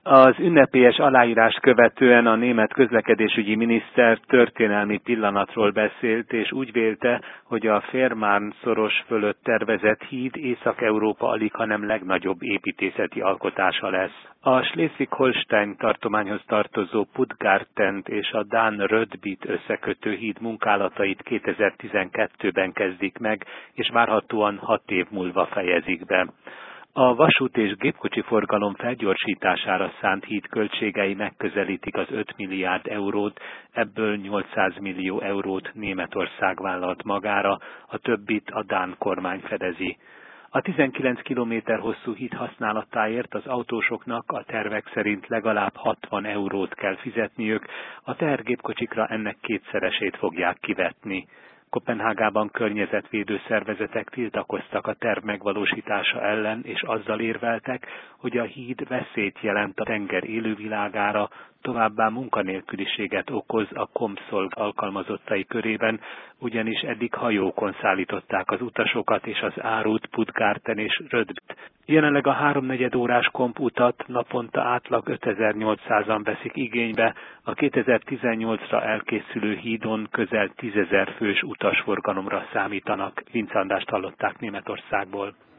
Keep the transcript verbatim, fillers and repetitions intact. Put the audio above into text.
Az ünnepélyes aláírás követően a német közlekedésügyi miniszter történelmi pillanatról beszélt, és úgy vélte, hogy a Fehmarn szoros fölött tervezett híd Észak-Európa alighanem legnagyobb építészeti alkotása lesz. A Schleswig-Holstein tartományhoz tartozó Puttgartent és a dán Rödbyt összekötő híd munkálatait kétezer-tizenkettőben kezdik meg, és várhatóan hat év múlva fejezik be. A vasút és gépkocsi forgalom felgyorsítására szánt híd költségei megközelítik az öt milliárd eurót, ebből nyolcszáz millió eurót Németország vállalt magára, a többit a dán kormány fedezi. A tizenkilenc kilométer hosszú híd használatáért az autósoknak a tervek szerint legalább hatvan eurót kell fizetniük, a tehergépkocsikra ennek kétszeresét fogják kivetni. Koppenhágában környezetvédő szervezetek tiltakoztak a terv megvalósítása ellen, és azzal érveltek, hogy a híd veszélyt jelent a tenger élővilágára, továbbá munkanélküliséget okoz a Komszolg alkalmazottai körében, ugyanis eddig hajókon szállították az utasokat és az árut Puttgarten és Rödbyt. Jelenleg a háromnegyed órás komp utat naponta átlag ötezer-nyolcszázan veszik igénybe, a kétezer-tizennyolcra elkészülő hídon közel tízezer fős utasforgalomra számítanak. Vince Andrást hallották Németországból.